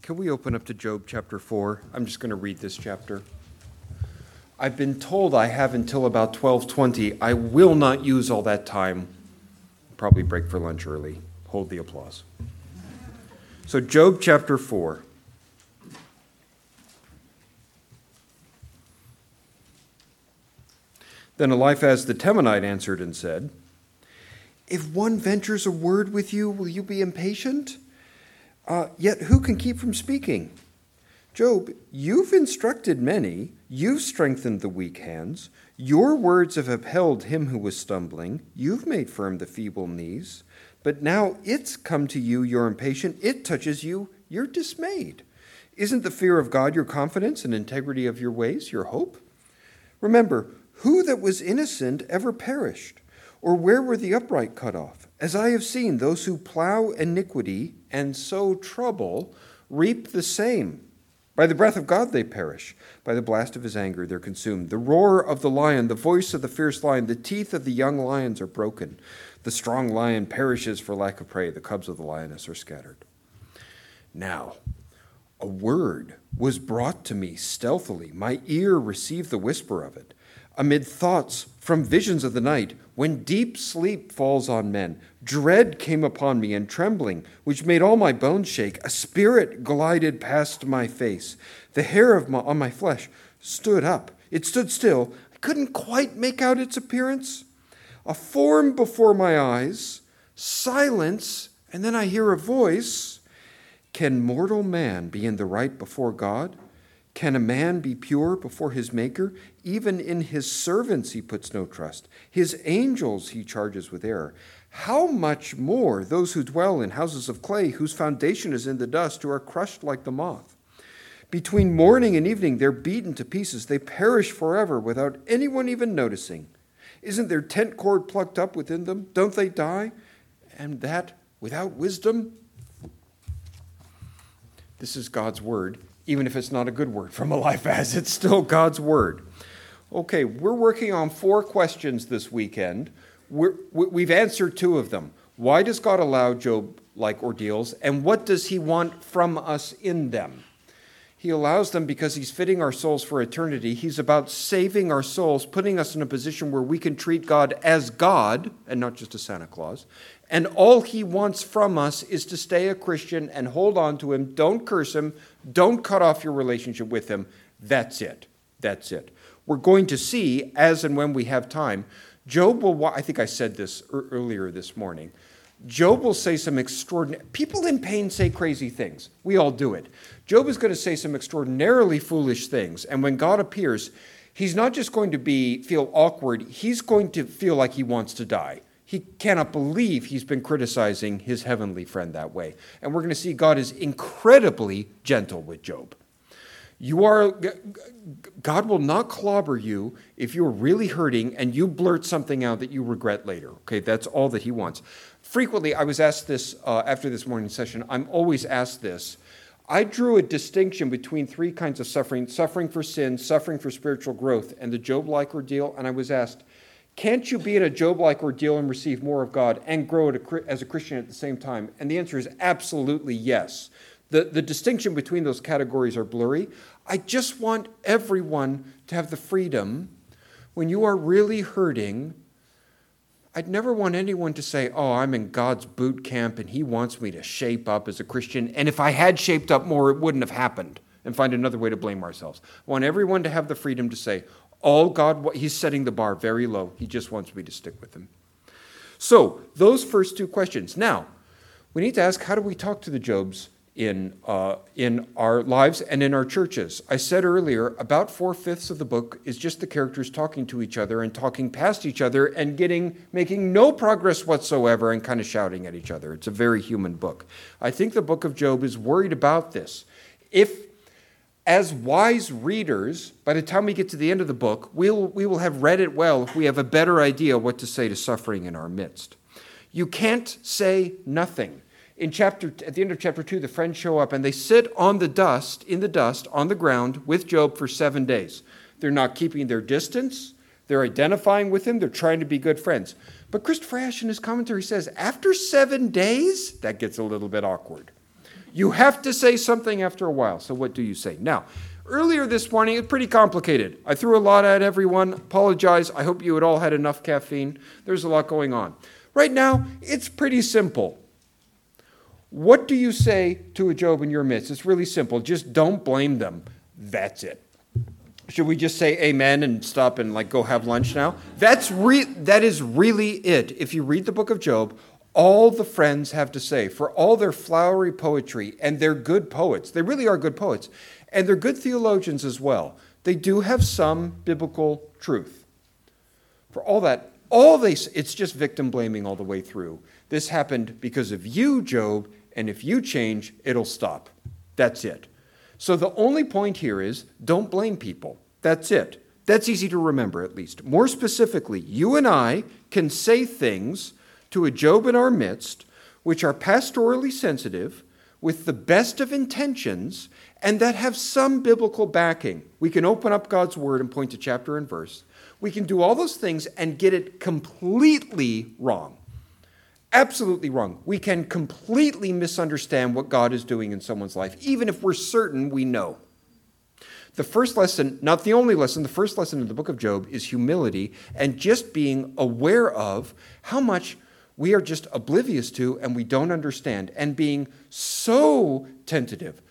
Can we open up to Job chapter 4? I'm just going to read this chapter. I've been told I have until about 12:20. I will not use all that time. Probably break for lunch early. Hold the applause. So Job chapter 4. Then Eliphaz the Temanite answered and said, "If one ventures a word with you, will you be impatient? Yet who can keep from speaking? Job, you've instructed many, you've strengthened the weak hands, your words have upheld him who was stumbling, you've made firm the feeble knees, but now it's come to you, you're impatient, it touches you, you're dismayed. Isn't the fear of God your confidence and integrity of your ways your hope? Remember, who that was innocent ever perished? Or where were the upright cut off? As I have seen, those who plow iniquity and sow trouble reap the same. By the breath of God they perish. By the blast of his anger they're consumed. The roar of the lion, the voice of the fierce lion, the teeth of the young lions are broken. The strong lion perishes for lack of prey. The cubs of the lioness are scattered. Now, a word was brought to me stealthily. My ear received the whisper of it. Amid thoughts from visions of the night, when deep sleep falls on men, dread came upon me and trembling, which made all my bones shake. A spirit glided past my face. The hair on my flesh stood up. It stood still. I couldn't quite make out its appearance. A form before my eyes, silence, and then I hear a voice. Can mortal man be in the right before God? Can a man be pure before his Maker? Even in his servants he puts no trust. His angels he charges with error. How much more those who dwell in houses of clay, whose foundation is in the dust, who are crushed like the moth? Between morning and evening they're beaten to pieces. They perish forever without anyone even noticing. Isn't their tent cord plucked up within them? Don't they die? And that without wisdom? This is God's word. Even if it's not a good word from Eliphaz, it's still God's word. Okay, we're working on 4 questions this weekend. We've answered 2 of them. Why does God allow Job-like ordeals, and what does he want from us in them? He allows them because he's fitting our souls for eternity. He's about saving our souls, putting us in a position where we can treat God as God, and not just a Santa Claus. And all he wants from us is to stay a Christian and hold on to him. Don't curse him. Don't cut off your relationship with him. That's it. That's it. We're going to see, as and when we have time, Job will, I think I said this earlier this morning, Job will say some extraordinary, people in pain say crazy things. We all do it. Job is going to say some extraordinarily foolish things. And when God appears, he's not just going to feel awkward. He's going to feel like he wants to die. He cannot believe he's been criticizing his heavenly friend that way. And we're going to see God is incredibly gentle with Job. God will not clobber you if you're really hurting and you blurt something out that you regret later. Okay, that's all that he wants. Frequently, I was asked this after this morning session. I'm always asked this. I drew a distinction between 3 kinds of suffering: suffering for sin, suffering for spiritual growth, and the Job-like ordeal. And I was asked, can't you be in a Job-like ordeal and receive more of God and grow as a Christian at the same time? And the answer is absolutely yes. The distinction between those categories are blurry. I just want everyone to have the freedom. When you are really hurting, I'd never want anyone to say, oh, I'm in God's boot camp and he wants me to shape up as a Christian. And if I had shaped up more, it wouldn't have happened, and find another way to blame ourselves. I want everyone to have the freedom to say, all God, he's setting the bar very low. He just wants me to stick with him. So those first 2 questions. Now, we need to ask, how do we talk to the Jobs in our lives and in our churches? I said earlier, about 4/5 of the book is just the characters talking to each other and talking past each other and making no progress whatsoever and kind of shouting at each other. It's a very human book. I think the book of Job is worried about this. If, as wise readers, by the time we get to the end of the book, we will have read it well if we have a better idea what to say to suffering in our midst. You can't say nothing. At the end of chapter 2, the friends show up and they sit in the dust, on the ground with Job for 7 days. They're not keeping their distance. They're identifying with him. They're trying to be good friends. But Christopher Ash in his commentary says, after 7 days, that gets a little bit awkward. You have to say something after a while. So what do you say? Now, earlier this morning, it's pretty complicated. I threw a lot at everyone. Apologize. I hope you had all had enough caffeine. There's a lot going on. Right now, it's pretty simple. What do you say to a Job in your midst? It's really simple. Just don't blame them. That's it. Should we just say amen and stop and go have lunch now? That is really it. If you read the book of Job, all the friends have to say, for all their flowery poetry, and they're good poets. They really are good poets. And they're good theologians as well. They do have some biblical truth. For all that, it's just victim blaming all the way through. This happened because of you, Job, and if you change, it'll stop. That's it. So the only point here is don't blame people. That's it. That's easy to remember, at least. More specifically, you and I can say things to a Job in our midst which are pastorally sensitive, with the best of intentions, and that have some biblical backing. We can open up God's word and point to chapter and verse. We can do all those things and get it completely wrong. Absolutely wrong. We can completely misunderstand what God is doing in someone's life, even if we're certain we know. The first lesson, not the only lesson, the first lesson in the book of Job is humility and just being aware of how much we are just oblivious to and we don't understand, and being so tentative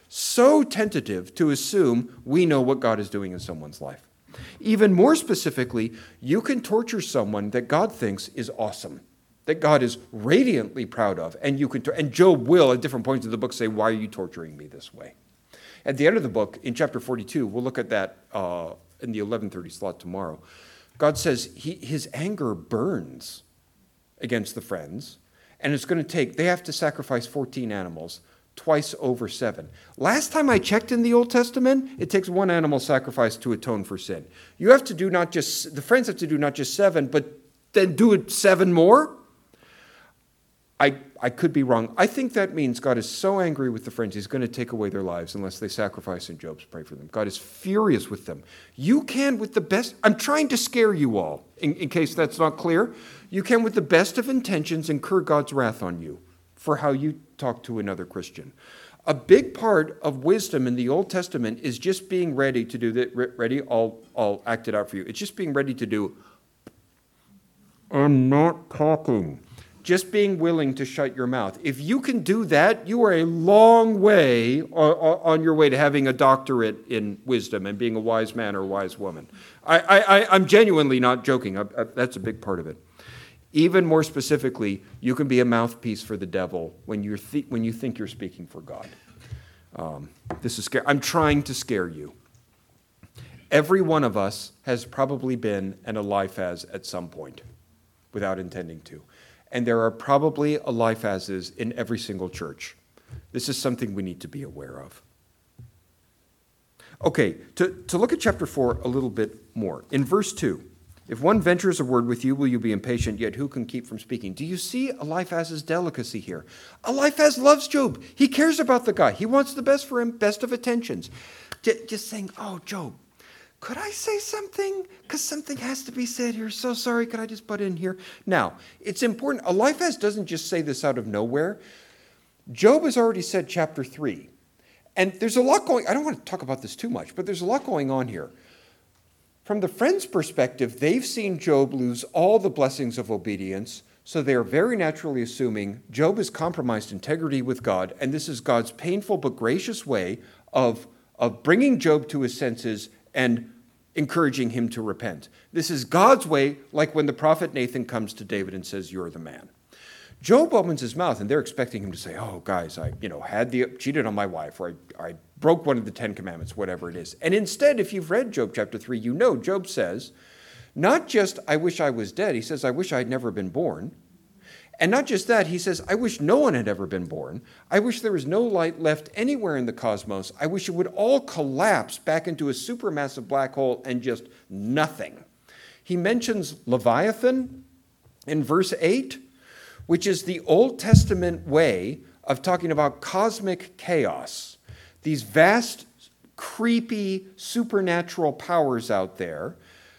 to assume we know what God is doing in someone's life. Even more specifically, you can torture someone that God thinks is awesome, that God is radiantly proud of, and Job will, at different points in the book, say, why are you torturing me this way? At the end of the book, in chapter 42, we'll look at that in the 11:30 slot tomorrow. God says his anger burns against the friends, and they have to sacrifice 14 animals, twice over 7. Last time I checked in the Old Testament, it takes 1 animal sacrifice to atone for sin. The friends have to do not just 7, but then do it 7 more? I could be wrong. I think that means God is so angry with the friends, he's going to take away their lives unless they sacrifice and Job's pray for them. God is furious with them. You can with the best, I'm trying to scare you all, in case that's not clear. You can with the best of intentions incur God's wrath on you for how you talk to another Christian. A big part of wisdom in the Old Testament is just being ready to do that. Ready? I'll act it out for you. It's just being ready to do, I'm not talking. Just being willing to shut your mouth. If you can do that, you are a long way on your way to having a doctorate in wisdom and being a wise man or a wise woman. I'm genuinely not joking. That's a big part of it. Even more specifically, you can be a mouthpiece for the devil when you think you're speaking for God. This is scary. I'm trying to scare you. Every one of us has probably been an Eliphaz at some point, without intending to. And there are probably Eliphazes in every single church. This is something we need to be aware of. Okay, to look at chapter 4 a little bit more. In verse 2, if one ventures a word with you, will you be impatient, yet who can keep from speaking? Do you see Eliphaz's delicacy here? Eliphaz loves Job. He cares about the guy. He wants the best for him, best of attentions. Just saying, oh, Job, could I say something? Because something has to be said here. So sorry, could I just butt in here? Now, it's important. Eliphaz doesn't just say this out of nowhere. Job has already said chapter 3. And there's a lot I don't want to talk about this too much, but there's a lot going on here. From the friends' perspective, they've seen Job lose all the blessings of obedience, so they are very naturally assuming Job has compromised integrity with God, and this is God's painful but gracious way of bringing Job to his senses and encouraging him to repent. This is God's way, like when the prophet Nathan comes to David and says, you're the man. Job opens his mouth, and they're expecting him to say, oh, guys, I cheated on my wife, or I broke one of the 10 commandments, whatever it is. And instead, if you've read Job chapter 3, you know Job says, not just, I wish I was dead. He says, I wish I'd never been born. And not just that, he says, I wish no one had ever been born. I wish there was no light left anywhere in the cosmos. I wish it would all collapse back into a supermassive black hole and just nothing. He mentions Leviathan in verse 8, which is the Old Testament way of talking about cosmic chaos. These vast, creepy, supernatural powers out there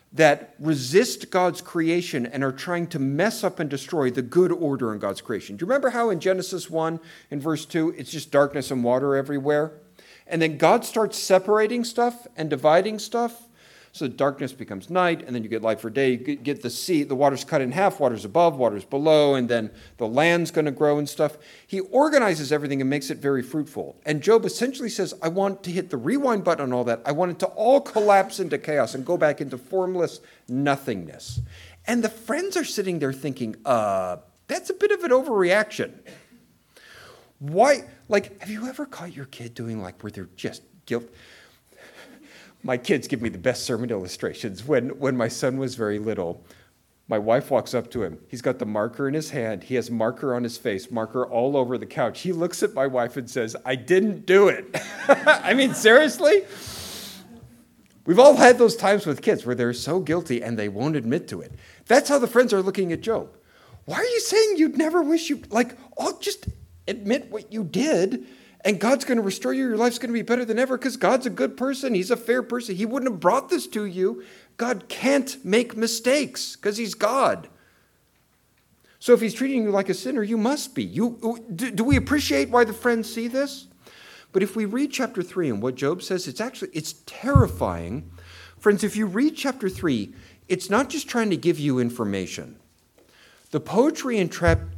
that resist God's creation and are trying to mess up and destroy the good order in God's creation. Do you remember how in Genesis 1, in verse 2, it's just darkness and water everywhere? And then God starts separating stuff and dividing stuff. So darkness becomes night, and then you get light for day. You get the sea, the water's cut in half, water's above, water's below, and then the land's going to grow and stuff. He organizes everything and makes it very fruitful. And Job essentially says, I want to hit the rewind button on all that. I want it to all collapse into chaos and go back into formless nothingness. And the friends are sitting there thinking, that's a bit of an overreaction. Why? Like, have you ever caught your kid doing like where they're just guilt? My kids give me the best sermon illustrations. When my son was very little, my wife walks up to him. He's got the marker in his hand. He has marker on his face, marker all over the couch. He looks at my wife and says, I didn't do it. I mean, seriously? We've all had those times with kids where they're so guilty and they won't admit to it. That's how the friends are looking at Job. Why are you saying you'd never wish you, just admit what you did, and God's going to restore you. Your life's going to be better than ever because God's a good person. He's a fair person. He wouldn't have brought this to you. God can't make mistakes because he's God. So if he's treating you like a sinner, you must be. Do we appreciate why the friends see this? But if we read chapter 3 and what Job says, it's terrifying. Friends, if you read chapter 3, it's not just trying to give you information. The poetry in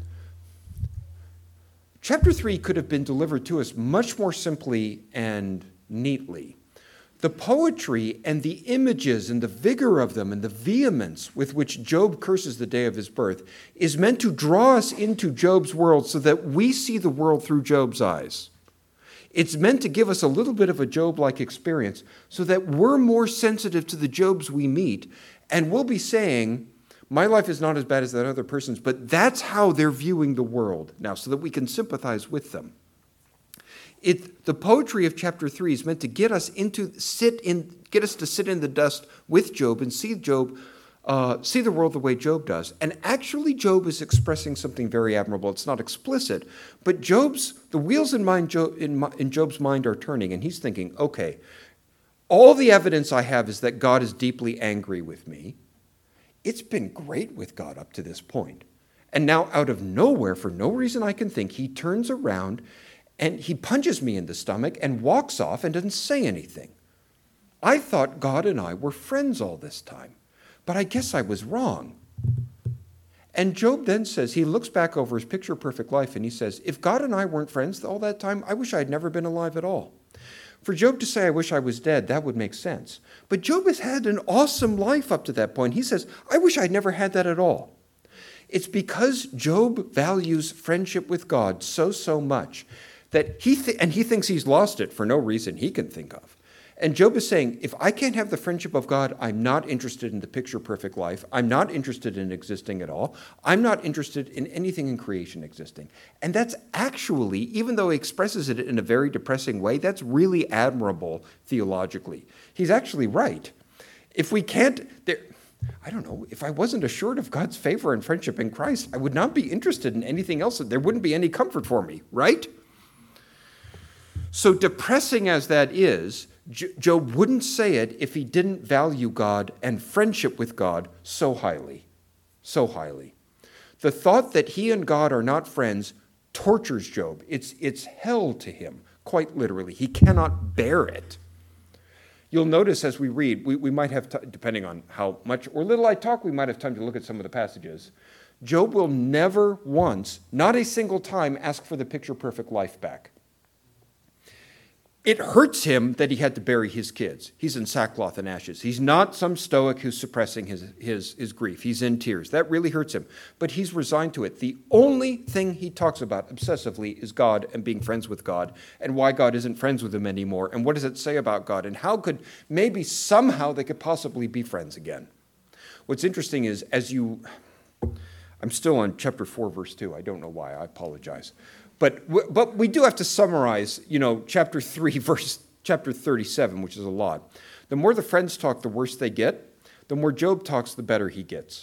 Chapter 3 could have been delivered to us much more simply and neatly. The poetry and the images and the vigor of them and the vehemence with which Job curses the day of his birth is meant to draw us into Job's world so that we see the world through Job's eyes. It's meant to give us a little bit of a Job-like experience so that we're more sensitive to the Jobs we meet, and we'll be saying, my life is not as bad as that other person's, but that's how they're viewing the world now, so that we can sympathize with them. The poetry of chapter 3 is meant to get us to sit in the dust with Job and see the world the way Job does. And actually, Job is expressing something very admirable. It's not explicit, but the wheels in Job's mind are turning, and he's thinking, okay, all the evidence I have is that God is deeply angry with me. It's been great with God up to this point. And now out of nowhere, for no reason I can think, he turns around and he punches me in the stomach and walks off and doesn't say anything. I thought God and I were friends all this time, but I guess I was wrong. And Job then says, he looks back over his picture-perfect life and he says, if God and I weren't friends all that time, I wish I had never been alive at all. For Job to say, I wish I was dead, that would make sense. But Job has had an awesome life up to that point. He says, I wish I'd never had that at all. It's because Job values friendship with God so much that he thinks he's lost it for no reason he can think of. And Job is saying, if I can't have the friendship of God, I'm not interested in the picture-perfect life. I'm not interested in existing at all. I'm not interested in anything in creation existing. And that's actually, even though he expresses it in a very depressing way, that's really admirable theologically. He's actually right. If we can't, if I wasn't assured of God's favor and friendship in Christ, I would not be interested in anything else. There wouldn't be any comfort for me, right? So depressing as that is, Job wouldn't say it if he didn't value God and friendship with God so highly, so highly. The thought that he and God are not friends tortures Job. It's hell to him, quite literally. He cannot bear it. You'll notice as we read, we might have, depending on how much or little I talk, we might have time to look at some of the passages. Job will never once, not a single time, ask for the picture-perfect life back. It hurts him that he had to bury his kids. He's in sackcloth and ashes. He's not some stoic who's suppressing his grief. He's in tears. That really hurts him. But he's resigned to it. The only thing he talks about obsessively is God and being friends with God and why God isn't friends with him anymore and what does it say about God and how could maybe somehow they could possibly be friends again. What's interesting is I'm still on chapter 4, verse 2. I don't know why. I apologize. But we do have to summarize, chapter 3, chapter 37, which is a lot. The more the friends talk, the worse they get. The more Job talks, the better he gets.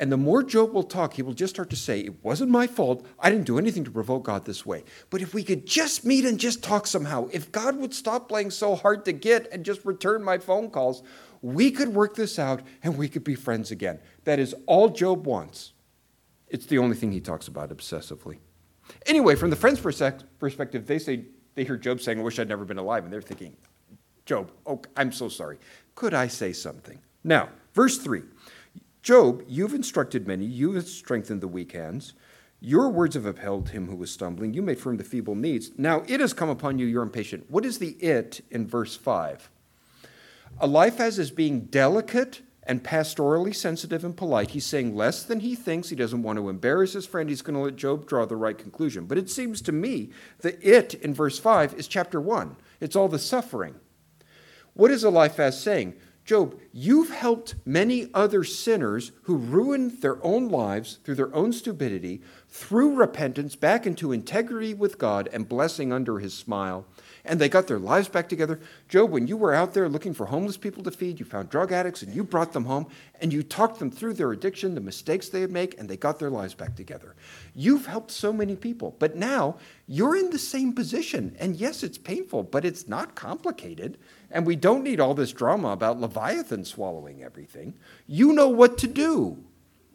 And the more Job will talk, he will just start to say, it wasn't my fault. I didn't do anything to provoke God this way. But if we could just meet and just talk somehow, if God would stop playing so hard to get and just return my phone calls, we could work this out and we could be friends again. That is all Job wants. It's the only thing he talks about obsessively. Anyway, from the friend's perspective, they hear Job saying, I wish I'd never been alive. And they're thinking, Job, oh, I'm so sorry. Could I say something? Now, verse 3. Job, you've instructed many, you have strengthened the weak hands. Your words have upheld him who was stumbling. You made firm the feeble knees. Now it has come upon you, you're impatient. What is the it in verse 5? Eliphaz is being delicate and pastorally sensitive and polite. He's saying less than he thinks. He doesn't want to embarrass his friend. He's going to let Job draw the right conclusion. But it seems to me the it in verse 5 is chapter 1. It's all the suffering. What is Eliphaz saying? Job, you've helped many other sinners who ruined their own lives through their own stupidity, through repentance, back into integrity with God and blessing under his smile. And they got their lives back together. Job, when you were out there looking for homeless people to feed, you found drug addicts and you brought them home and you talked them through their addiction, the mistakes they had made, and they got their lives back together. You've helped so many people, but now you're in the same position. And yes, it's painful, but it's not complicated. And we don't need all this drama about Leviathan swallowing everything. You know what to do.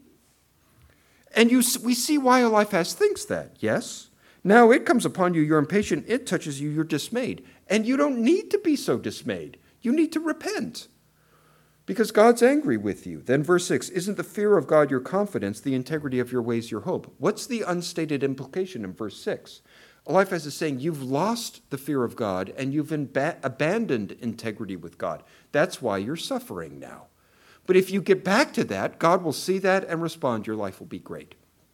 And we see why Eliphaz thinks that, yes? Now it comes upon you, you're impatient, it touches you, you're dismayed. And you don't need to be so dismayed. You need to repent because God's angry with you. Then verse 6, isn't the fear of God your confidence, the integrity of your ways your hope? What's the unstated implication in verse 6? Eliphaz is saying you've lost the fear of God and you've abandoned integrity with God. That's why you're suffering now. But if you get back to that, God will see that and respond. Your life will be great.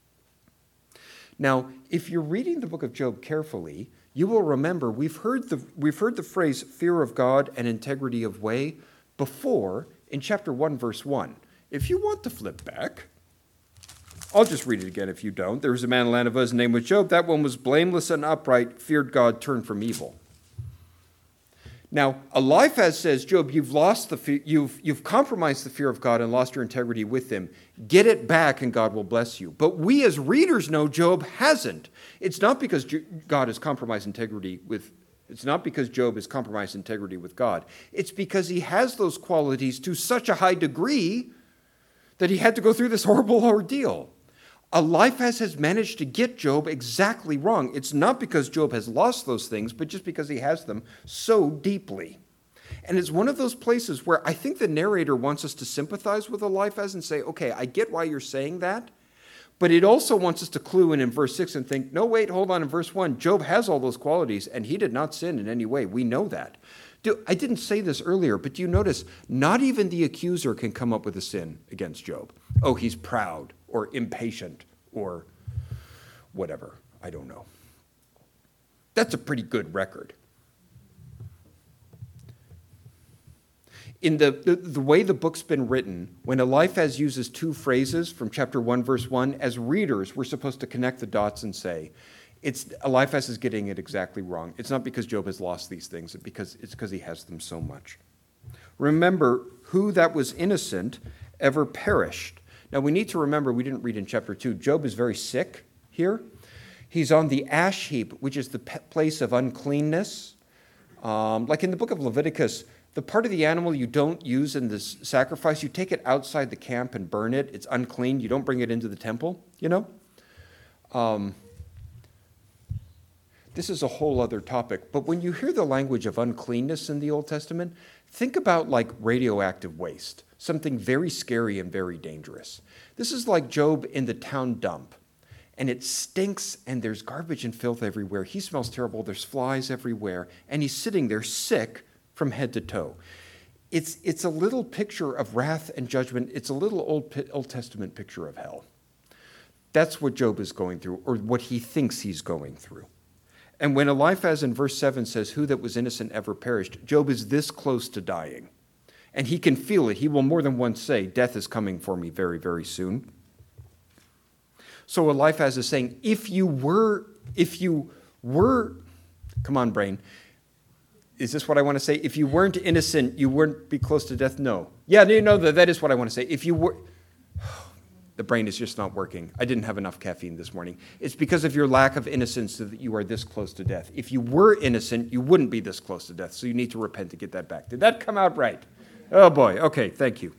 Now, if you're reading the book of Job carefully, you will remember we've heard the phrase fear of God and integrity of way before in chapter 1, verse 1. If you want to flip back, I'll just read it again if you don't. There was a man in the land of Uz, his name was Job. That one was blameless and upright, feared God, turned from evil. Now, Eliphaz says, Job, you've compromised the fear of God and lost your integrity with him. Get it back and God will bless you. But we as readers know Job hasn't. It's not because God has compromised integrity with It's not because Job has compromised integrity with God. It's because he has those qualities to such a high degree that he had to go through this horrible ordeal. Eliphaz has managed to get Job exactly wrong. It's not because Job has lost those things, but just because he has them so deeply. And it's one of those places where I think the narrator wants us to sympathize with Eliphaz and say, okay, I get why you're saying that, but it also wants us to clue in verse 6 and think, no, wait, hold on, in verse 1, Job has all those qualities, and he did not sin in any way. We know that. I didn't say this earlier, but do you notice, not even the accuser can come up with a sin against Job. Oh, he's proud, or impatient, or whatever. I don't know. That's a pretty good record. In the way the book's been written, when Eliphaz uses two phrases from chapter 1, verse 1, as readers, we're supposed to connect the dots and say, Eliphaz is getting it exactly wrong. It's not because Job has lost these things, it's because he has them so much. Remember, who that was innocent ever perished. Now, we need to remember, we didn't read in chapter 2, Job is very sick here. He's on the ash heap, which is the place of uncleanness. Like in the book of Leviticus, the part of the animal you don't use in this sacrifice, you take it outside the camp and burn it. It's unclean. You don't bring it into the temple, you know? This is a whole other topic. But when you hear the language of uncleanness in the Old Testament, think about like radioactive waste, something very scary and very dangerous. This is like Job in the town dump. And it stinks, and there's garbage and filth everywhere. He smells terrible. There's flies everywhere. And he's sitting there sick from head to toe. It's a little picture of wrath and judgment. It's a little Old Testament picture of hell. That's what Job is going through, or what he thinks he's going through. And when Eliphaz in verse 7 says, who that was innocent ever perished, Job is this close to dying. And he can feel it. He will more than once say, death is coming for me very, very soon. So Eliphaz is saying, if you were, come on, brain, is this what I want to say? If you weren't innocent, you wouldn't be close to death? No. Yeah, you know, that is what I want to say. If you were, the brain is just not working. I didn't have enough caffeine this morning. It's because of your lack of innocence that you are this close to death. If you were innocent, you wouldn't be this close to death, so you need to repent to get that back. Did that come out right? Oh boy, okay, thank you.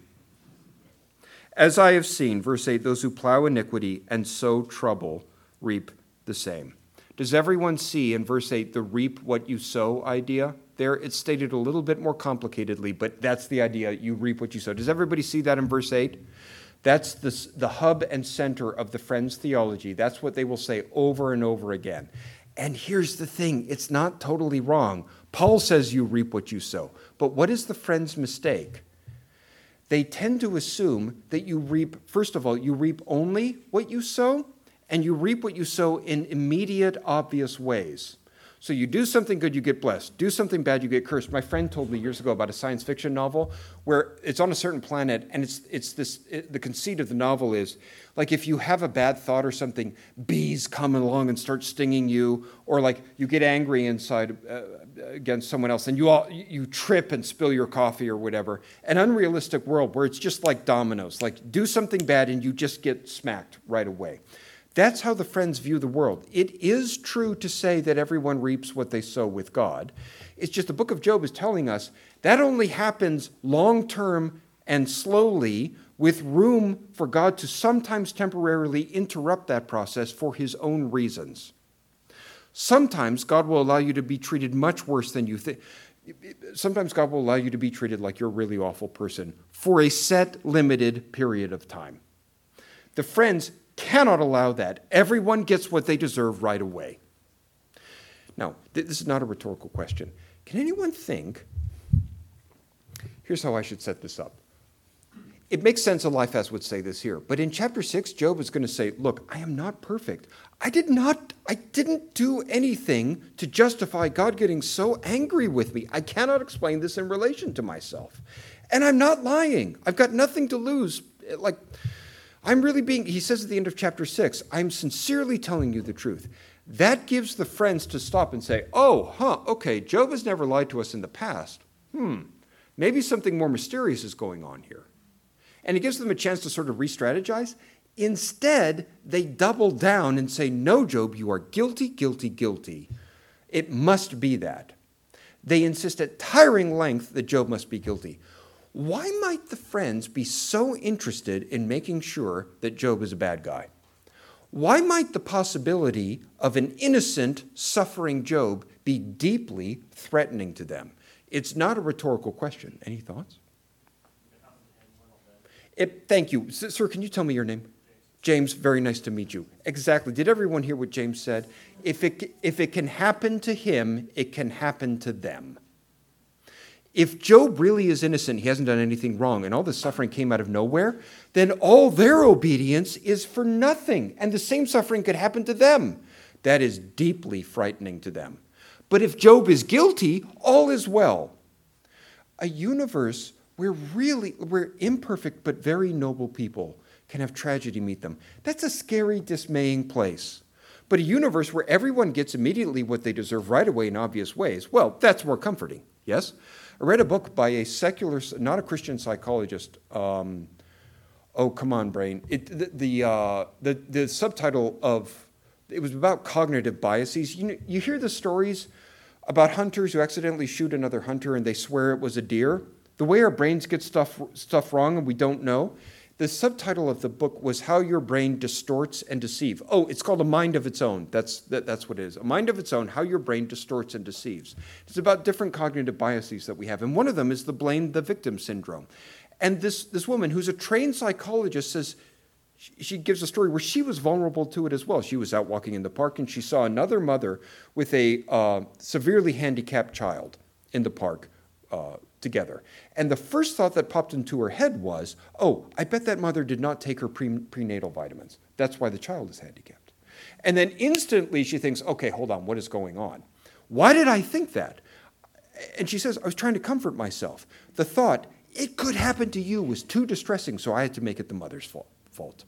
As I have seen, verse 8, those who plow iniquity and sow trouble reap the same. Does everyone see in verse 8 the reap what you sow idea? There it's stated a little bit more complicatedly, but that's the idea, you reap what you sow. Does everybody see that in verse 8? That's the hub and center of the Friends' theology. That's what they will say over and over again. And here's the thing, it's not totally wrong. Paul says you reap what you sow. But what is the Friends' mistake? They tend to assume that you reap, first of all, you reap only what you sow, and you reap what you sow in immediate, obvious ways. So you do something good, you get blessed. Do something bad, you get cursed. My friend told me years ago about a science fiction novel where it's on a certain planet, and the conceit of the novel is, like if you have a bad thought or something, bees come along and start stinging you, or like you get angry inside against someone else, and you trip and spill your coffee or whatever. An unrealistic world where it's just like dominoes, like do something bad and you just get smacked right away. That's how the Friends view the world. It is true to say that everyone reaps what they sow with God. It's just the book of Job is telling us that only happens long-term and slowly, with room for God to sometimes temporarily interrupt that process for his own reasons. Sometimes God will allow you to be treated much worse than you think. Sometimes God will allow you to be treated like you're a really awful person for a set, limited period of time. The Friends cannot allow that. Everyone gets what they deserve right away. Now, this is not a rhetorical question. Can anyone think, here's how I should set this up. It makes sense Eliphaz would say this here, but in chapter 6, Job is going to say, look, I am not perfect. I didn't do anything to justify God getting so angry with me. I cannot explain this in relation to myself. And I'm not lying. I've got nothing to lose. He says at the end of chapter 6, I'm sincerely telling you the truth. That gives the Friends to stop and say, okay, Job has never lied to us in the past. Maybe something more mysterious is going on here. And it gives them a chance to sort of re-strategize. Instead, they double down and say, no, Job, you are guilty, guilty, guilty. It must be that. They insist at tiring length that Job must be guilty. Why might the Friends be so interested in making sure that Job is a bad guy? Why might the possibility of an innocent, suffering Job be deeply threatening to them? It's not a rhetorical question. Any thoughts? Thank you. Sir, can you tell me your name? James, very nice to meet you. Exactly. Did everyone hear what James said? If it can happen to him, it can happen to them. If Job really is innocent, he hasn't done anything wrong, and all this suffering came out of nowhere, then all their obedience is for nothing, and the same suffering could happen to them. That is deeply frightening to them. But if Job is guilty, all is well. A universe where imperfect but very noble people can have tragedy meet them. That's a scary, dismaying place. But a universe where everyone gets immediately what they deserve right away in obvious ways, well, that's more comforting, yes? I read a book by a secular, not a Christian psychologist. Come on, brain. The subtitle of it was about cognitive biases. You hear the stories about hunters who accidentally shoot another hunter and they swear it was a deer. The way our brains get stuff wrong and we don't know. The subtitle of the book was How Your Brain Distorts and Deceives. It's called A Mind of Its Own. That's what it is. A Mind of Its Own, How Your Brain Distorts and Deceives. It's about different cognitive biases that we have. And one of them is the blame the victim syndrome. And this woman, who's a trained psychologist, says, she gives a story where she was vulnerable to it as well. She was out walking in the park and she saw another mother with a severely handicapped child in the park together. And the first thought that popped into her head was, I bet that mother did not take her prenatal vitamins. That's why the child is handicapped. And then instantly she thinks, okay, hold on, what is going on? Why did I think that? And she says, I was trying to comfort myself. The thought, it could happen to you, was too distressing, so I had to make it the mother's fault.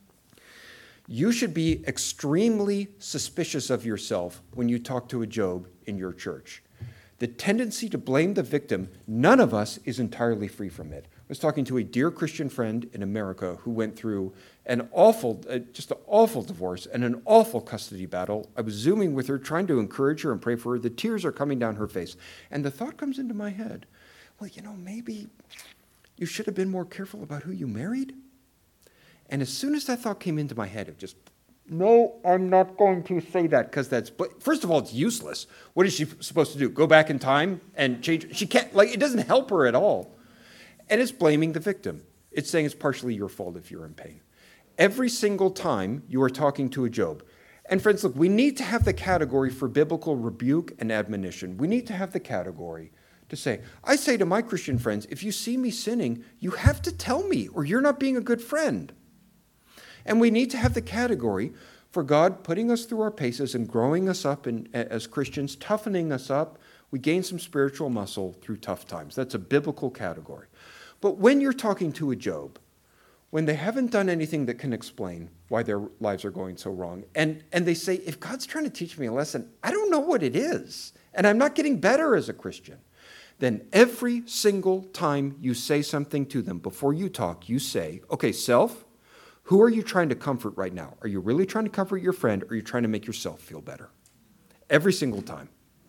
You should be extremely suspicious of yourself when you talk to a Job in your church. The tendency to blame the victim, none of us is entirely free from it. was talking to a dear Christian friend in America who went through an awful, just an awful divorce and an awful custody battle. I was Zooming with her, trying to encourage her and pray for her. The tears are coming down her face. And the thought comes into my head, well, maybe you should have been more careful about who you married. And as soon as that thought came into my head, it just, no, I'm not going to say that because first of all, it's useless. What is she supposed to do? Go back in time and change? She can't, it doesn't help her at all. And it's blaming the victim. It's saying it's partially your fault if you're in pain. Every single time you are talking to a Job. And friends, look, we need to have the category for biblical rebuke and admonition. We need to have the category to say, I say to my Christian friends, if you see me sinning, you have to tell me or you're not being a good friend. And we need to have the category for God putting us through our paces and growing us up as Christians, toughening us up. We gain some spiritual muscle through tough times. That's a biblical category. But when you're talking to a Job, when they haven't done anything that can explain why their lives are going so wrong, and they say, if God's trying to teach me a lesson, I don't know what it is, and I'm not getting better as a Christian, then every single time you say something to them, before you talk, you say, okay, self, who are you trying to comfort right now? Are you really trying to comfort your friend, or are you trying to make yourself feel better? Every single time.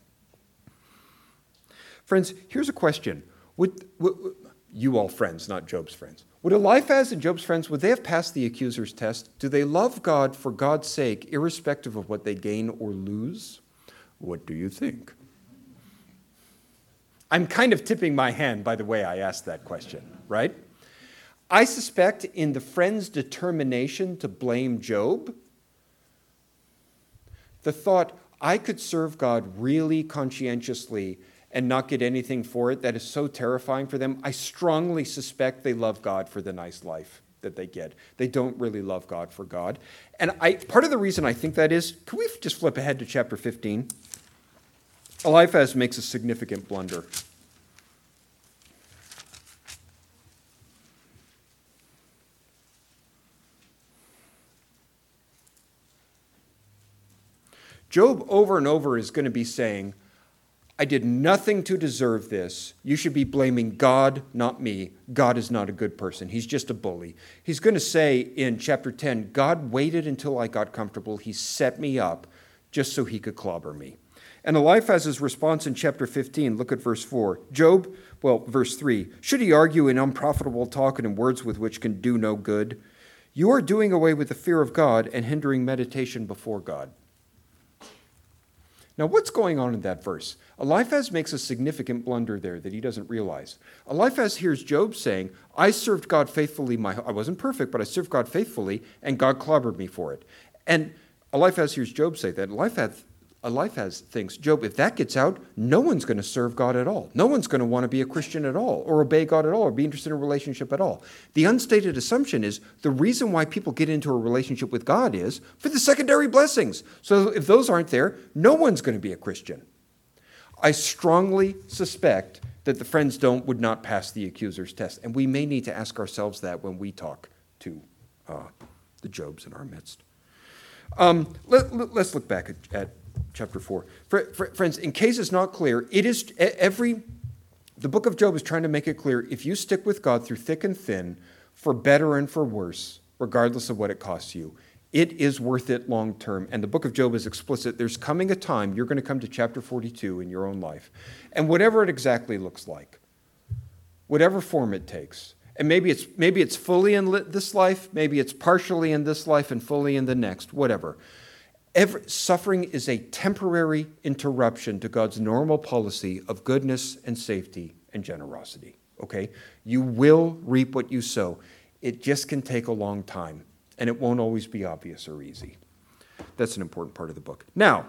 Friends, here's a question. Would you all friends, not Job's friends. Would Eliphaz and Job's friends, would they have passed the accuser's test? Do they love God for God's sake, irrespective of what they gain or lose? What do you think? I'm kind of tipping my hand by the way I asked that question, right? I suspect in the friends' determination to blame Job, the thought, I could serve God really conscientiously and not get anything for it, that is so terrifying for them. I strongly suspect they love God for the nice life that they get. They don't really love God for God. And part of the reason I think that is, can we just flip ahead to chapter 15? Eliphaz makes a significant blunder. Job over and over is going to be saying, I did nothing to deserve this. You should be blaming God, not me. God is not a good person. He's just a bully. He's going to say in chapter 10, God waited until I got comfortable. He set me up just so he could clobber me. And Eliphaz's response in chapter 15, look at verse 4. Verse 3, should he argue in unprofitable talk and in words with which can do no good? You are doing away with the fear of God and hindering meditation before God. Now, what's going on in that verse? Eliphaz makes a significant blunder there that he doesn't realize. Eliphaz hears Job saying, I served God faithfully. I wasn't perfect, but I served God faithfully, and God clobbered me for it. And Eliphaz hears Job say that. Eliphaz thinks, Job, if that gets out, no one's going to serve God at all. No one's going to want to be a Christian at all, or obey God at all, or be interested in a relationship at all. The unstated assumption is the reason why people get into a relationship with God is for the secondary blessings. So if those aren't there, no one's going to be a Christian. I strongly suspect that the friends would not pass the accuser's test, and we may need to ask ourselves that when we talk to the Jobs in our midst. Let's look back at chapter 4. Friends, in case it's not clear, the book of Job is trying to make it clear, if you stick with God through thick and thin, for better and for worse, regardless of what it costs you, it is worth it long term. And the book of Job is explicit. There's coming a time, you're going to come to chapter 42 in your own life. And whatever it exactly looks like, whatever form it takes, and maybe it's fully in this life, maybe it's partially in this life and fully in the next, whatever. Suffering is a temporary interruption to God's normal policy of goodness and safety and generosity, okay? You will reap what you sow. It just can take a long time, and it won't always be obvious or easy. That's an important part of the book. Now,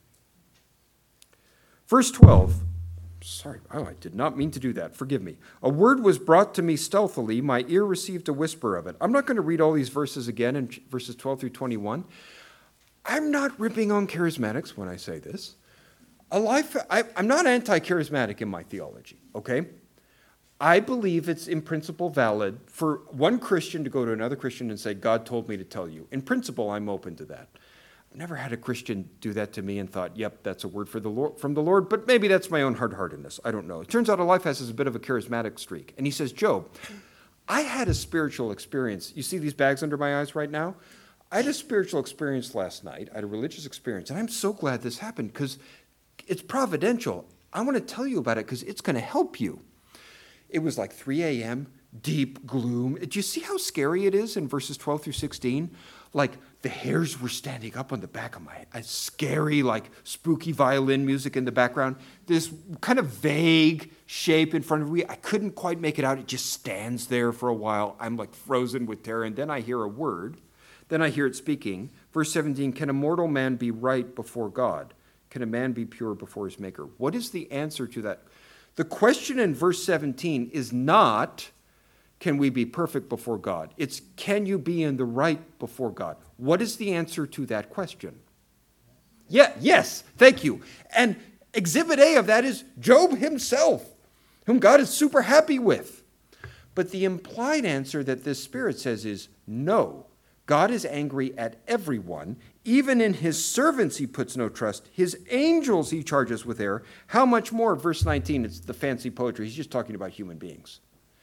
verse 12. I did not mean to do that. Forgive me. A word was brought to me stealthily. My ear received a whisper of it. I'm not going to read all these verses again in verses 12 through 21. I'm not ripping on charismatics when I say this. I'm not anti-charismatic in my theology, okay? I believe it's in principle valid for one Christian to go to another Christian and say, God told me to tell you. In principle, I'm open to that. never had a Christian do that to me and thought, yep, that's a word for the Lord, from the Lord, but maybe that's my own hard-heartedness. I don't know. It turns out Eliphaz has a bit of a charismatic streak. And he says, Job, I had a spiritual experience. You see these bags under my eyes right now? I had a spiritual experience last night. I had a religious experience. And I'm so glad this happened because it's providential. I want to tell you about it because it's going to help you. It was like 3 a.m., deep gloom. Do you see how scary it is in verses 12 through 16? Like the hairs were standing up on the back of my head. Scary, like spooky violin music in the background. This kind of vague shape in front of me. I couldn't quite make it out. It just stands there for a while. I'm like frozen with terror. And then I hear a word. Then I hear it speaking. Verse 17, can a mortal man be right before God? Can a man be pure before his maker? What is the answer to that? The question in verse 17 is not, can we be perfect before God? It's, can you be in the right before God? What is the answer to that question? Yes, thank you. And exhibit A of that is Job himself, whom God is super happy with. But the implied answer that this Spirit says is no. God is angry at everyone. Even in his servants he puts no trust. His angels he charges with error. How much more? Verse 19, it's the fancy poetry. He's just talking about human beings.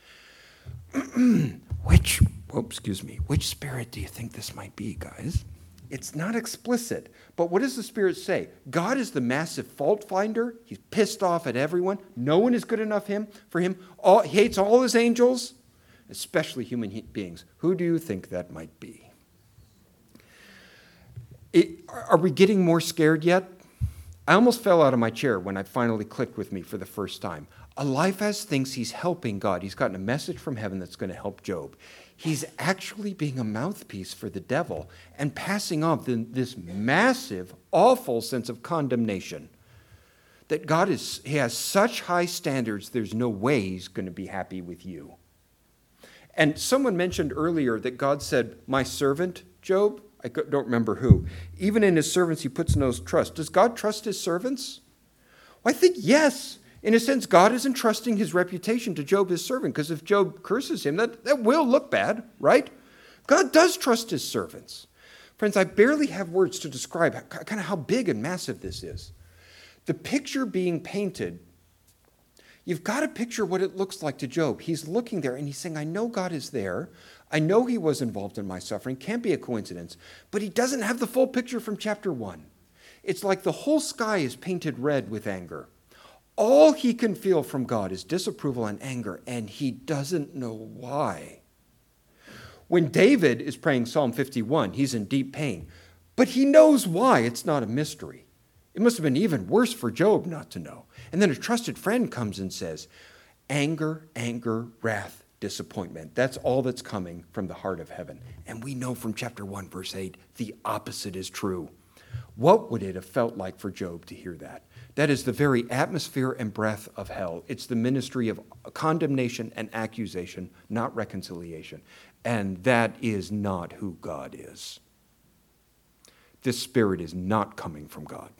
Which spirit do you think this might be, guys? It's not explicit. But what does the Spirit say? God is the massive fault finder. He's pissed off at everyone. No one is good enough for him. He hates all his angels, especially human beings. Who do you think that might be? Are we getting more scared yet? I almost fell out of my chair when it finally clicked with me for the first time. Eliphaz thinks he's helping God. He's gotten a message from heaven that's going to help Job. He's actually being a mouthpiece for the devil and passing on this massive, awful sense of condemnation. That he has such high standards, there's no way he's going to be happy with you. And someone mentioned earlier that God said, my servant, Job, I don't remember who. Even in his servants, he puts no trust. Does God trust his servants? Well, I think yes. In a sense, God is entrusting his reputation to Job, his servant, because if Job curses him, that will look bad, right? God does trust his servants. Friends, I barely have words to describe kind of how big and massive this is. The picture being painted, you've got to picture what it looks like to Job. He's looking there and he's saying, I know God is there. I know he was involved in my suffering. Can't be a coincidence. But he doesn't have the full picture from chapter 1. It's like the whole sky is painted red with anger. All he can feel from God is disapproval and anger, and he doesn't know why. When David is praying Psalm 51, he's in deep pain. But he knows why. It's not a mystery. It must have been even worse for Job not to know. And then a trusted friend comes and says, anger, wrath, disappointment. That's all that's coming from the heart of heaven. And we know from chapter 1, verse 8, the opposite is true. What would it have felt like for Job to hear that? That is the very atmosphere and breath of hell. It's the ministry of condemnation and accusation, not reconciliation. And that is not who God is. This spirit is not coming from God.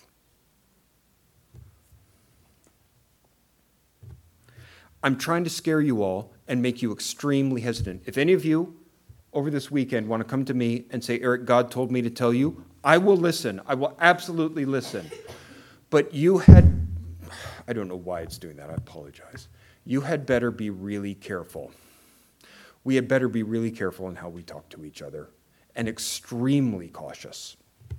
I'm trying to scare you all and make you extremely hesitant. If any of you over this weekend want to come to me and say, Eric, God told me to tell you, I will listen. I will absolutely listen. But I don't know why it's doing that. I apologize. You had better be really careful. We had better be really careful in how we talk to each other and extremely cautious.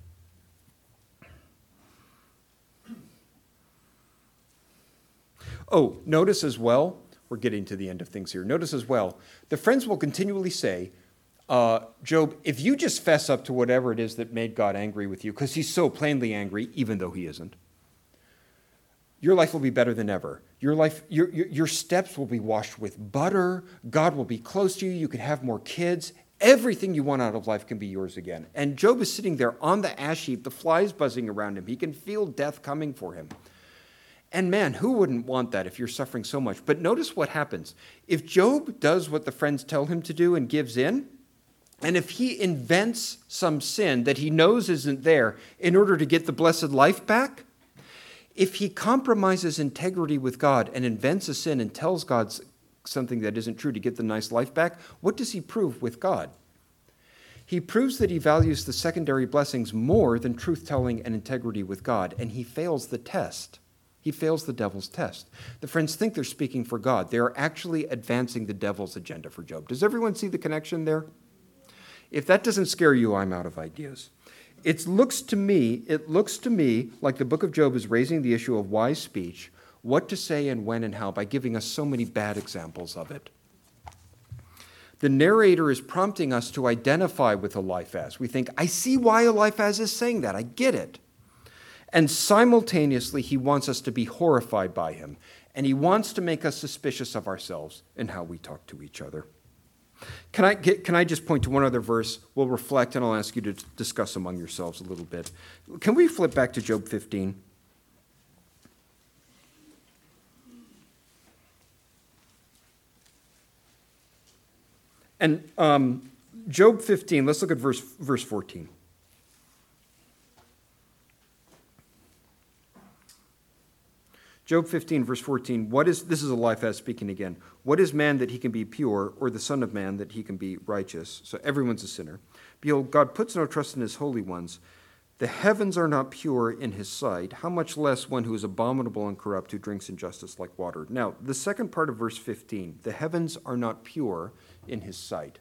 Oh, notice as well, we're getting to the end of things here. Notice as well, the friends will continually say, Job, if you just fess up to whatever it is that made God angry with you, because he's so plainly angry, even though he isn't, your life will be better than ever. Your steps will be washed with butter. God will be close to you. You can have more kids. Everything you want out of life can be yours again. And Job is sitting there on the ash heap, the flies buzzing around him. He can feel death coming for him. And man, who wouldn't want that if you're suffering so much? But notice what happens. If Job does what the friends tell him to do and gives in, and if he invents some sin that he knows isn't there in order to get the blessed life back, if he compromises integrity with God and invents a sin and tells God something that isn't true to get the nice life back, what does he prove with God? He proves that he values the secondary blessings more than truth-telling and integrity with God, and he fails the test. He fails the devil's test. The friends think they're speaking for God. They are actually advancing the devil's agenda for Job. Does everyone see the connection there? If that doesn't scare you, I'm out of ideas. It looks to me like the book of Job is raising the issue of wise speech, what to say and when and how, by giving us so many bad examples of it. The narrator is prompting us to identify with Eliphaz. We think, I see why Eliphaz is saying that. I get it. And simultaneously, he wants us to be horrified by him. And he wants to make us suspicious of ourselves and how we talk to each other. Can I just point to one other verse? We'll reflect, and I'll ask you to discuss among yourselves a little bit. Can we flip back to Job 15? And Job 15, let's look at verse 14. Job 15, verse 14, this is Eliphaz speaking again. What is man that he can be pure, or the son of man that he can be righteous? So everyone's a sinner. Behold, God puts no trust in his holy ones. The heavens are not pure in his sight. How much less one who is abominable and corrupt, who drinks injustice like water? Now, the second part of verse 15, the heavens are not pure in his sight.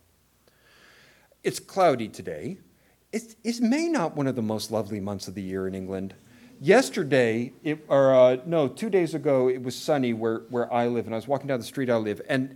It's cloudy today. Is May not one of the most lovely months of the year in England? Yesterday, 2 days ago, it was sunny where I live, and I was walking down the street I live, and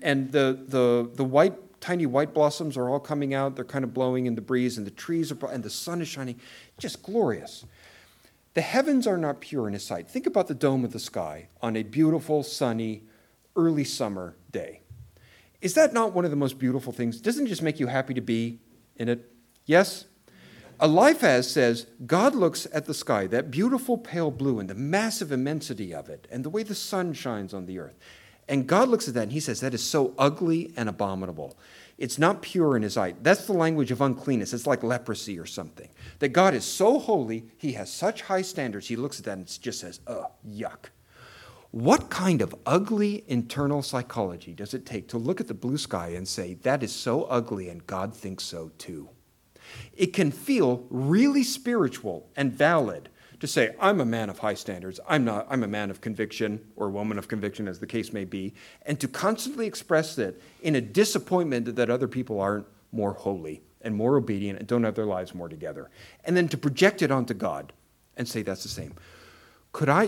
the tiny white blossoms are all coming out. They're kind of blowing in the breeze, and the trees and the sun is shining. Just glorious. The heavens are not pure in his sight. Think about the dome of the sky on a beautiful, sunny, early summer day. Is that not one of the most beautiful things? Doesn't it just make you happy to be in it? Yes? Eliphaz says, God looks at the sky, that beautiful pale blue and the massive immensity of it, and the way the sun shines on the earth. And God looks at that and he says, that is so ugly and abominable. It's not pure in his sight. That's the language of uncleanness. It's like leprosy or something. That God is so holy, he has such high standards, he looks at that and just says, yuck. What kind of ugly internal psychology does it take to look at the blue sky and say, that is so ugly and God thinks so too? It can feel really spiritual and valid to say, I'm a man of high standards, I'm a man of conviction, or a woman of conviction, as the case may be, and to constantly express it in a disappointment that other people aren't more holy and more obedient and don't have their lives more together. And then to project it onto God and say that's the same. Could I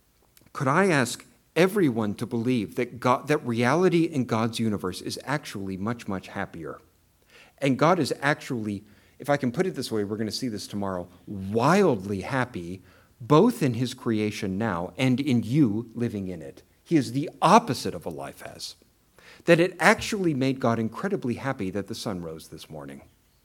ask everyone to believe that reality in God's universe is actually much, much happier? And God is actually, if I can put it this way, we're going to see this tomorrow, wildly happy, both in his creation now and in you living in it. He is the opposite of Eliphaz. That it actually made God incredibly happy that the sun rose this morning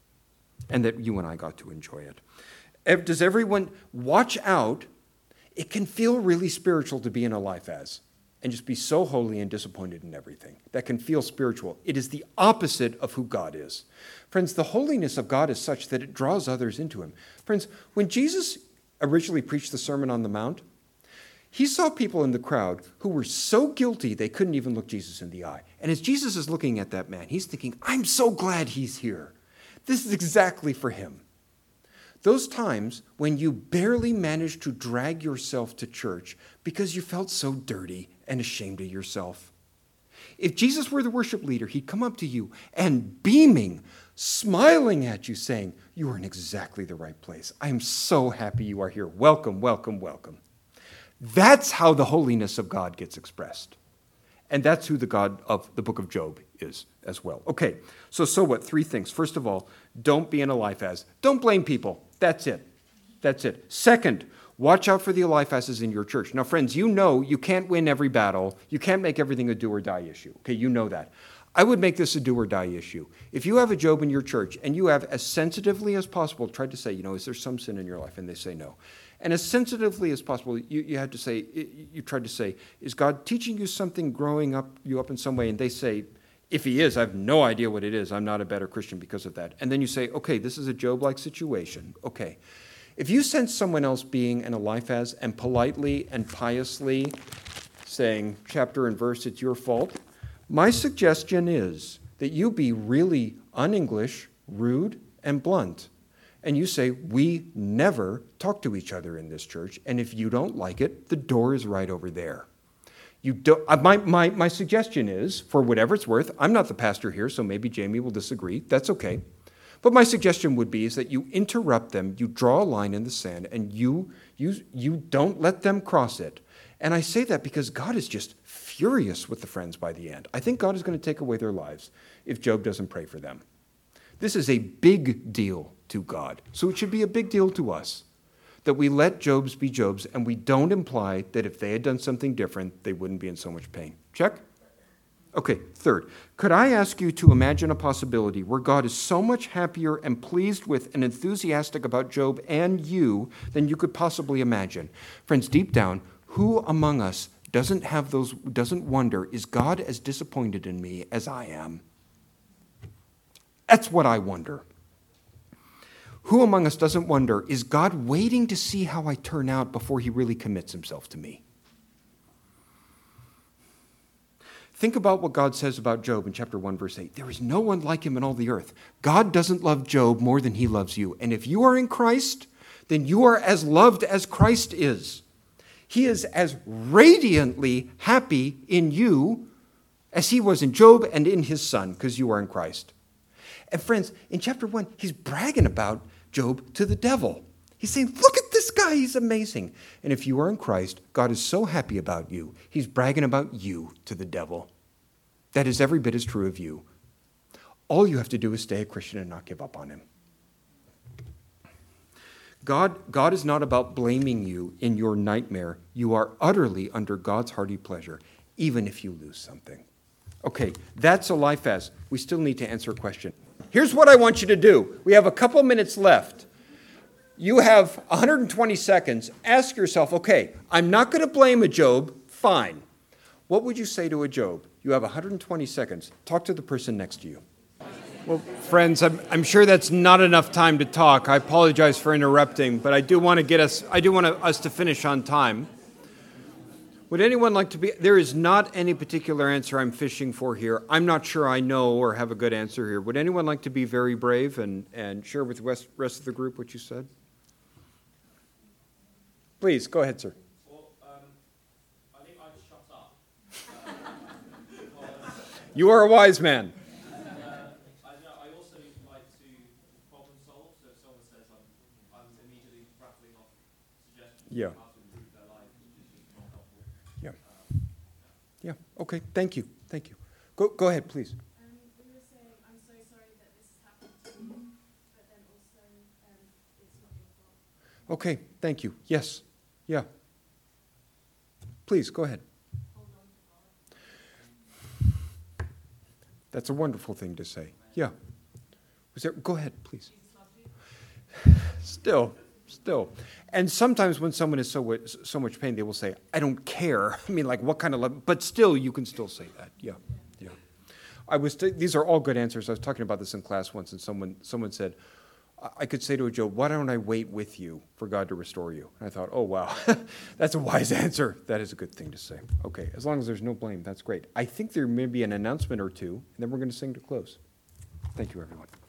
and that you and I got to enjoy it. Does everyone watch out? It can feel really spiritual to be in Eliphaz and just be so holy and disappointed in everything. That can feel spiritual. It is the opposite of who God is. Friends, the holiness of God is such that it draws others into him. Friends, when Jesus originally preached the Sermon on the Mount, he saw people in the crowd who were so guilty they couldn't even look Jesus in the eye. And as Jesus is looking at that man, he's thinking, I'm so glad he's here. This is exactly for him. Those times when you barely managed to drag yourself to church because you felt so dirty and ashamed of yourself. If Jesus were the worship leader, he'd come up to you and beaming, smiling at you, saying, you are in exactly the right place. I am so happy you are here. Welcome, welcome, welcome. That's how the holiness of God gets expressed. And that's who the God of the book of Job is as well. Okay, so what? 3 things. First of all, don't be an Eliphaz. Don't blame people. That's it. That's it. Second, watch out for the Eliphazes in your church. Now, friends, you know you can't win every battle. You can't make everything a do-or-die issue. Okay, you know that. I would make this a do-or-die issue. If you have a Job in your church and you have, as sensitively as possible, tried to say, is there some sin in your life? And they say no. And as sensitively as possible, you had to say, you tried to say, is God teaching you something, growing you up in some way? And they say, if he is, I have no idea what it is. I'm not a better Christian because of that. And then you say, okay, this is a Job-like situation. Okay. If you sense someone else being an Eliphaz and politely and piously saying, chapter and verse, it's your fault, my suggestion is that you be really un-English, rude, and blunt. And you say, we never talk to each other in this church, and if you don't like it, the door is right over there. You don't, my suggestion is, for whatever it's worth, I'm not the pastor here, so maybe Jamie will disagree. That's okay. But my suggestion would be is that you interrupt them, you draw a line in the sand, and you don't let them cross it. And I say that because God is just furious with the friends by the end. I think God is going to take away their lives if Job doesn't pray for them. This is a big deal to God, so it should be a big deal to us that we let Job's be Job's, and we don't imply that if they had done something different, they wouldn't be in so much pain. Check? Okay, third, could I ask you to imagine a possibility where God is so much happier and pleased with and enthusiastic about Job and you than you could possibly imagine? Friends, deep down, who among us doesn't wonder, is God as disappointed in me as I am? That's what I wonder. Who among us doesn't wonder, is God waiting to see how I turn out before he really commits himself to me? Think about what God says about Job in chapter 1, verse 8. There is no one like him in all the earth. God doesn't love Job more than he loves you. And if you are in Christ, then you are as loved as Christ is. He is as radiantly happy in you as he was in Job and in his son, because you are in Christ. And friends, in chapter 1, he's bragging about Job to the devil. He's saying, look at this guy, he's amazing. And if you are in Christ, God is so happy about you, he's bragging about you to the devil. That is every bit as true of you. All you have to do is stay a Christian and not give up on him. God is not about blaming you in your nightmare. You are utterly under God's hearty pleasure, even if you lose something. Okay, that's a life as. We still need to answer a question. Here's what I want you to do. We have a couple minutes left. You have 120 seconds. Ask yourself, okay, I'm not going to blame a Job. Fine. What would you say to a Job? You have 120 seconds. Talk to the person next to you. Well, friends, I'm sure that's not enough time to talk. I apologize for interrupting, but I do want us to finish on time. Would anyone like to be... There is not any particular answer I'm fishing for here. I'm not sure I know or have a good answer here. Would anyone like to be very brave and share with the rest of the group what you said? Please, go ahead, sir. Well, I think I'd shut up. You are a wise man. I also like to problem solve. So if someone says I'm immediately rattling off suggestions Yeah. on how to improve their life, which is just not helpful. Yeah. Yeah. Okay. Thank you. Thank you. Go ahead, please. We were saying, I'm so sorry that this has happened to you, but then also it's not your fault. Okay. Thank you. Yes. Yeah. Please, go ahead. Hold on to God. That's a wonderful thing to say. Yeah. Go ahead, please. Jesus loves you. Still. And sometimes when someone is so much pain, they will say, I don't care. I mean, like, what kind of love? But still, you can still say that. Yeah. These are all good answers. I was talking about this in class once, and someone said, I could say to a Job, why don't I wait with you for God to restore you? And I thought, oh, wow, that's a wise answer. That is a good thing to say. Okay, as long as there's no blame, that's great. I think there may be an announcement or two, and then we're going to sing to close. Thank you, everyone.